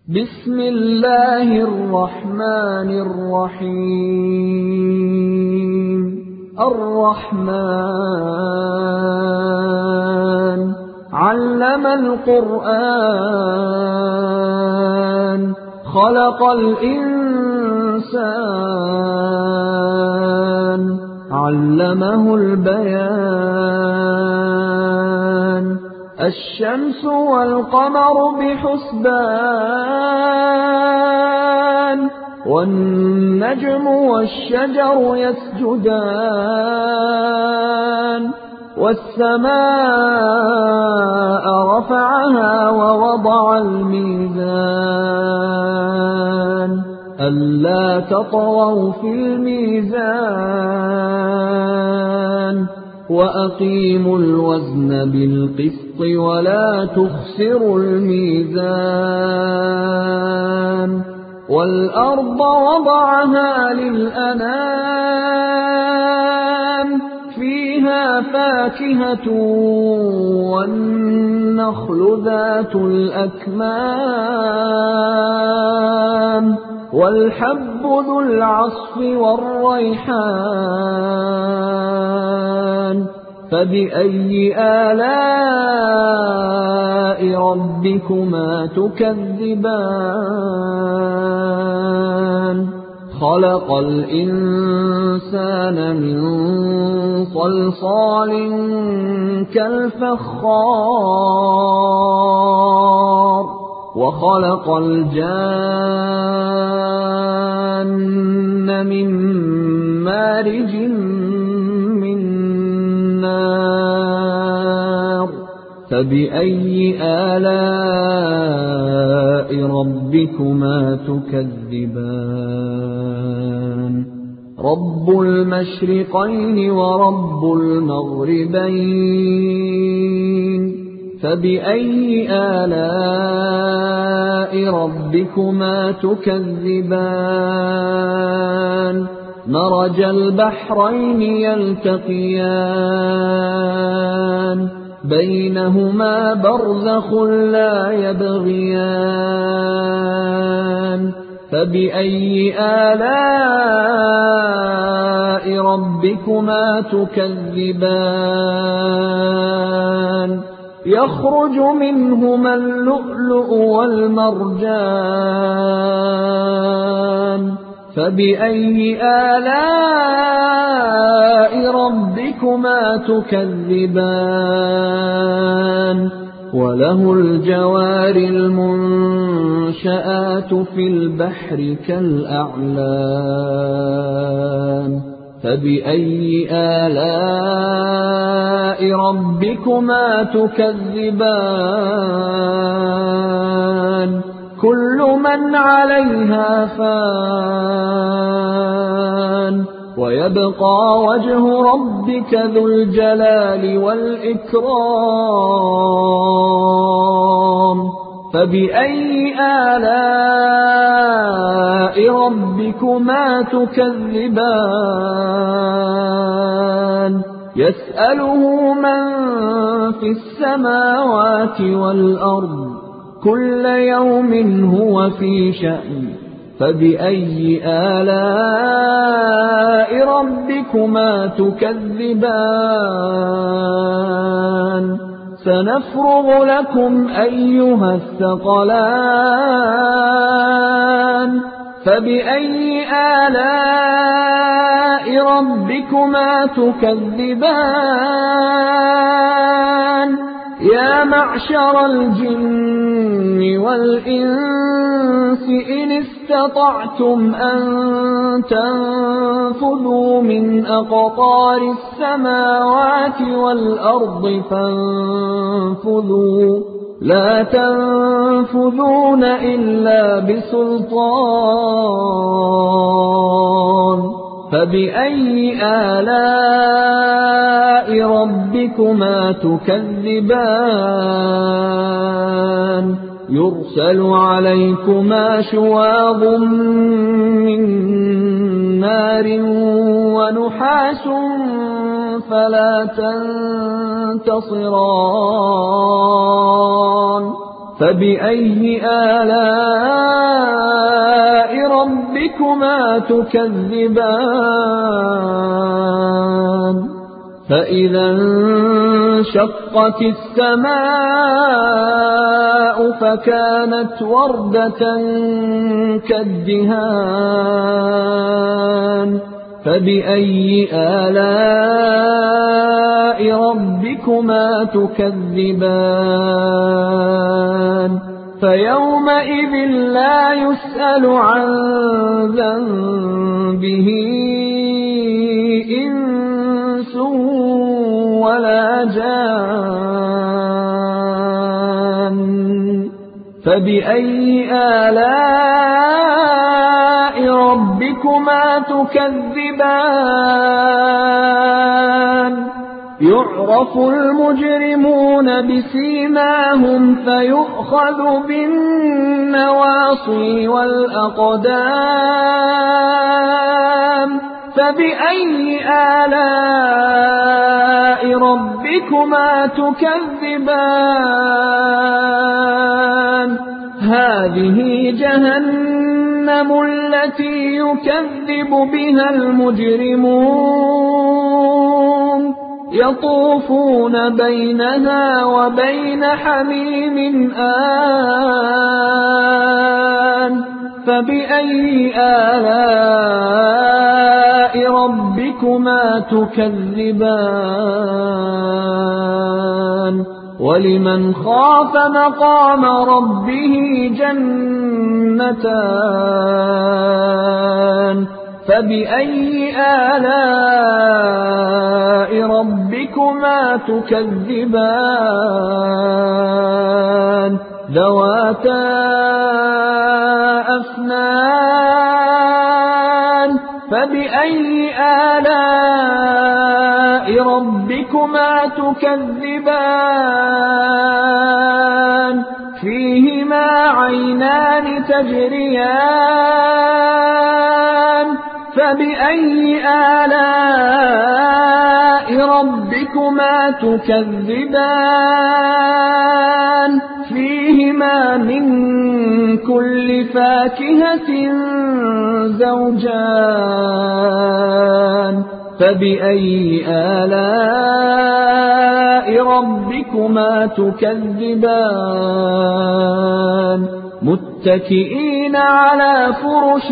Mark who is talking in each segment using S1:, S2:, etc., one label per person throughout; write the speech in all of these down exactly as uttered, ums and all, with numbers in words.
S1: بسم الله الرحمن الرحيم الرحمن علم القرآن خلق الإنسان علمه البيان الشمس والقمر بحسبان والنجم والشجر يسجدان والسماء رفعها ووضع الميزان ألا تطغوا في الميزان وأقيموا الوزن بالقسط ولا تخسروا الميزان والأرض وضعها للأنام فيها فاكهة والنخل ذات الأكمام والحب ذو العصف والريحان فبأي آلاء ربكما تكذبان خلق الإنسان من صلصال كالفخار وخلق الجان من مارج من نار فبأي آلاء ربكما تكذبان رب المشرقين ورب المغربين فبأي آلاء ربكما تكذبان مرج البحرين يلتقيان بينهما برزخ لا يبغيان فبأي آلاء ربكما تكذبان يخرج منهما اللؤلؤ والمرجان فبأي آلاء ربكما تكذبان وله الجوار المنشآت في البحر كالأعلام فبأي آلاء ربكما تكذبان كل من عليها فان ويبقى وجه ربك ذو الجلال والإكرام فبأي آلاء ربكما تكذبان يسأله من في السماوات والأرض كل يوم هو في شأن فبأي آلاء ربكما تكذبان سنفرغ لكم أيها الثقلان فبأي آلاء ربكما تكذبان يا معشر الجن والإنس إن استطعتم أن تنفذوا من أقطار السماوات والأرض فانفذوا لا تنفذون إلا بسلطان فبأي آلاء ربكما تكذبان يرسل عليكما شواظ من نار ونحاس فلا تنتصران فبأي آلاء ربكما تكذبان فإذا انشقت السماء فكانت وردة كالدهان فبأي آلاء ربكما تكذبان فيومئذ لا يسأل عن ذنبه إنس ولا جان فبأي آلاء ربكما تكذبان يعرف المجرمون بسيماهم فيؤخذ بالنواصي والأقدام فبأي آلاء ربكما تكذبان هذه جهنم التي يكذب بها المجرمون يطوفون بينها وبين حميم آن فبأي آلاء ربكما تكذبان ولمن خاف مقام ربه جنتان فبأي آلاء ربكما تكذبان ذواتا أفنان فبأي آلاء ربكما تكذبان فيهما عينان تجريان فبأي آلاء ربكما تكذبان فيهما من كل فاكهة زوجان فبأي آلاء ربكما تكذبان متكئين على فرش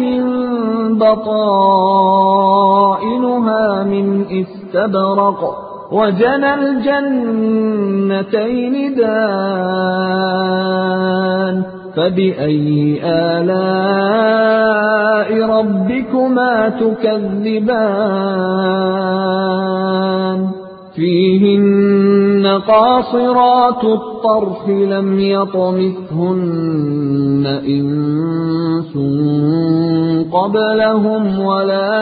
S1: بطائنها من استبرق وجنى الجنتين دان فبأي آلاء ربكما تكذبان فيهن قاصرات الطرف لم يطمثهن إنس قبلهم ولا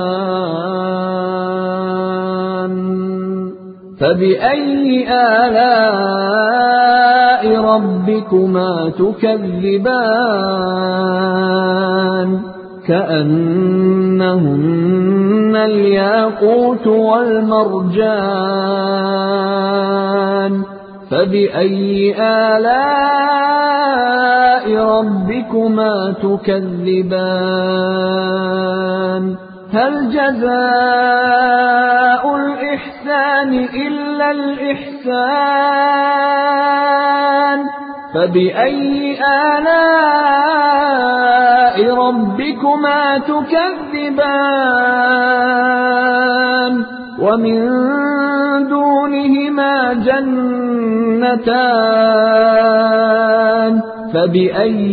S1: جان فبأي آلاء ربكما تكذبان كأنهن الياقوت والمرجان فبأي آلاء ربكما تكذبان هل جزاء الإحسان إلا الإحسان فبأي آلاء ربكما تكذبان ومن دونهما جنتان فبأي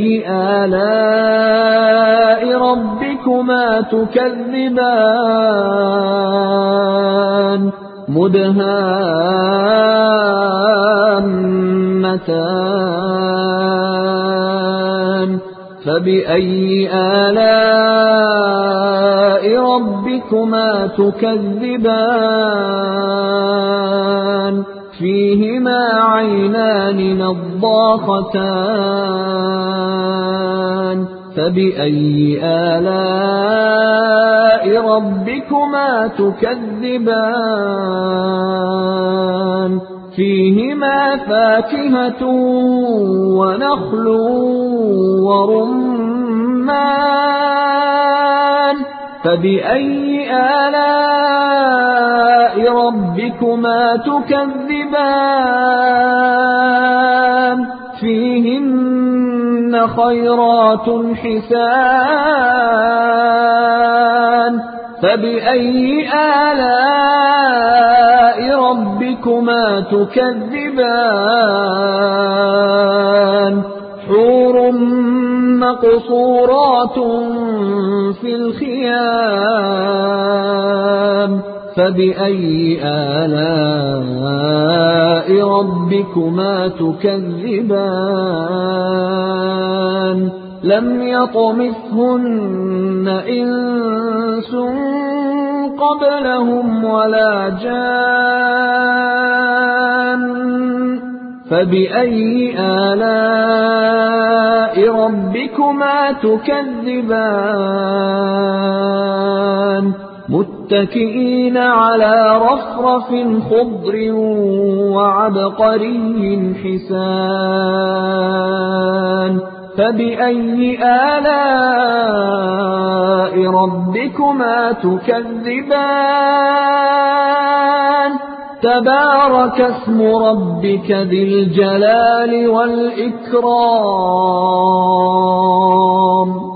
S1: آلاء ربكما تكذبان مدهامتان فبأي آلاء ربكما تكذبان فيهما عينان نضاختان فبأي آلاء ربكما تكذبان فيهما فاكهة ونخل ورمان فبأي آلاء ربكما تكذبان فيهن خيرات حسان فبأي آلاء ربكما تكذبان حور مقصورات في الخيام فبأي آلاء ربكما تكذبان لم يطمثهن إنس قبلهم ولا جان فبأي آلاء ربكما تكذبان متكئين على رفرف خضر وعبقري حسان فبأي آلاء ربكما تكذبان تبارك اسم ربك ذي الجلال والإكرام